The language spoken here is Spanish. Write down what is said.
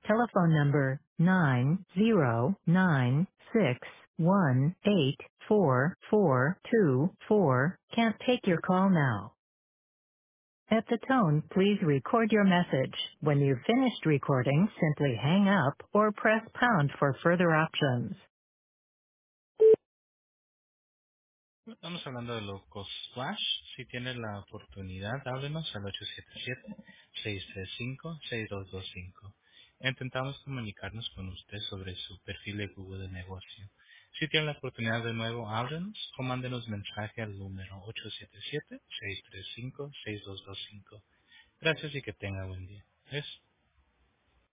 Telephone number 90961844424 can't take your call now. At the tone, please record your message. When you've finished recording, simply hang up or press pound for further options. Estamos hablando de Locos Flash. Si tiene la oportunidad, háblenos al 877-635-6225. Intentamos comunicarnos con usted sobre su perfil de Google de negocio. Si tiene la oportunidad de nuevo, háblenos o mándenos mensaje al número 877-635-6225. Gracias y que tenga buen día.